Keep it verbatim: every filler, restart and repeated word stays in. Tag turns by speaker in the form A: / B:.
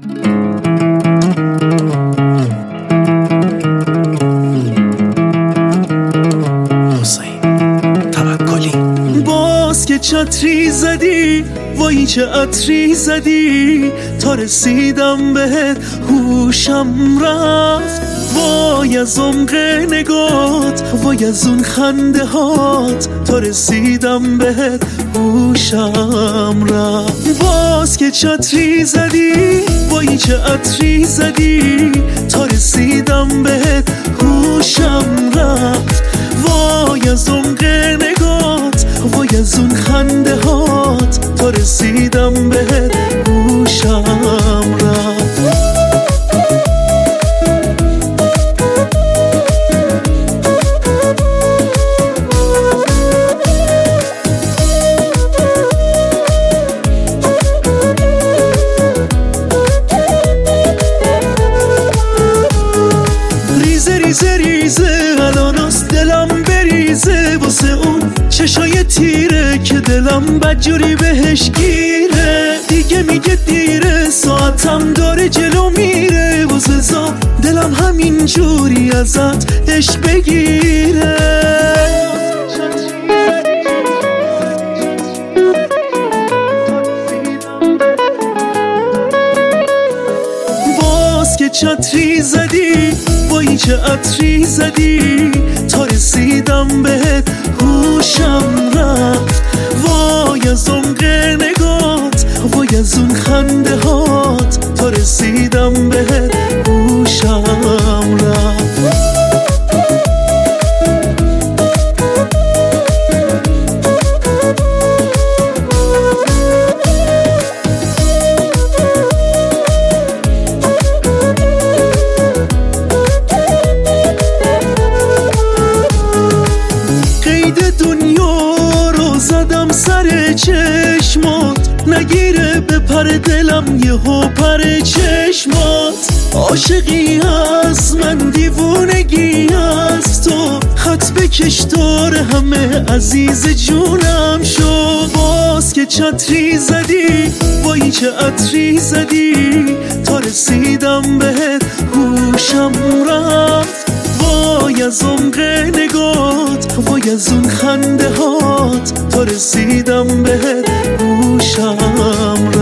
A: باز که چتری زدی وای چه عطری زدی، تا رسیدم بهت هوشم رفت. وای از عمق نگات، وای از اون خنده هات، تا رسیدم بهت هوشم رفت. باز که چتری زدی وای چه عطری زدی، تا رسیدم بهت هوشم رفت. وای از عمق نگات، وای از اون خنده هات، تا رسیدم بهت هوشم رفت. ریزه ریزه ریزه الاناست دلم بریزه، واسه اون چشای تیره که دلم بدجوری بهش گیره. دیگه میگه دیره، ساعتم داره جلو میره، واسه زا دلم همین جوری ازت عشق بگیره. باز که چتری زدی وای چه عطری زدی، تا رسیدم بهت هوشم رفت. وای از عمق نگات، وای از اون خنده هات، تا رسیدم بهت هوشم رفت. دنیا رو زدم سر چشمات، نگیره به پر دلم یهو پر چشمات. عاشقی هست من دیوونگی هست، تو خط بکش دار همه عزیز جونم شو. باز که چتری زدی وای چه عطری زدی، تا رسیدم بهت هوشم رفت. وای از عمق نگات، وای از اون خنده هات، تا رسیدم بهت هوشم